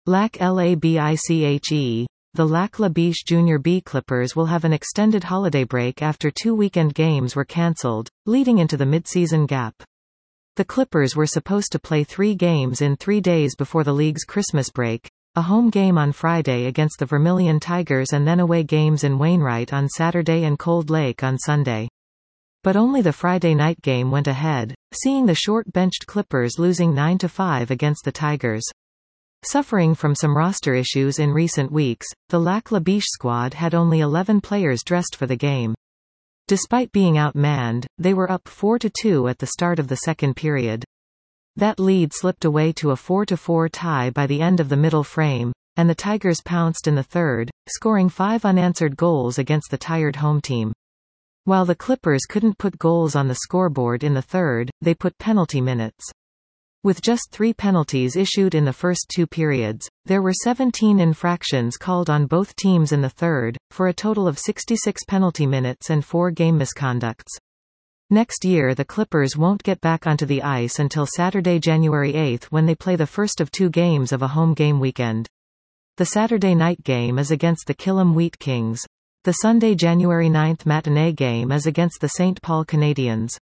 LABICHE. The Lac La Biche Junior B Clippers will have an extended holiday break after 2 weekend games were cancelled, leading into the mid-season gap. The Clippers were supposed to play 3 games in 3 days before the league's Christmas break, a home game on Friday against the Vermilion Tigers and then away games in Wainwright on Saturday and Cold Lake on Sunday. But only the Friday night game went ahead, seeing the short-benched Clippers losing 9-5 against the Tigers. Suffering from some roster issues in recent weeks, the Lac La Biche squad had only 11 players dressed for the game. Despite being outmanned, they were up 4-2 at the start of the second period. That lead slipped away to a 4-4 tie by the end of the middle frame, and the Tigers pounced in the third, scoring 5 unanswered goals against the tired home team. While the Clippers couldn't put goals on the scoreboard in the third, they put penalty minutes. With just 3 penalties issued in the first 2 periods, there were 17 infractions called on both teams in the third, for a total of 66 penalty minutes and 4 game misconducts. Next year the Clippers won't get back onto the ice until Saturday, January 8 when they play the first of 2 games of a home game weekend. The Saturday night game is against the Killam Wheat Kings. The Sunday, January 9 matinee game is against the St. Paul Canadiens.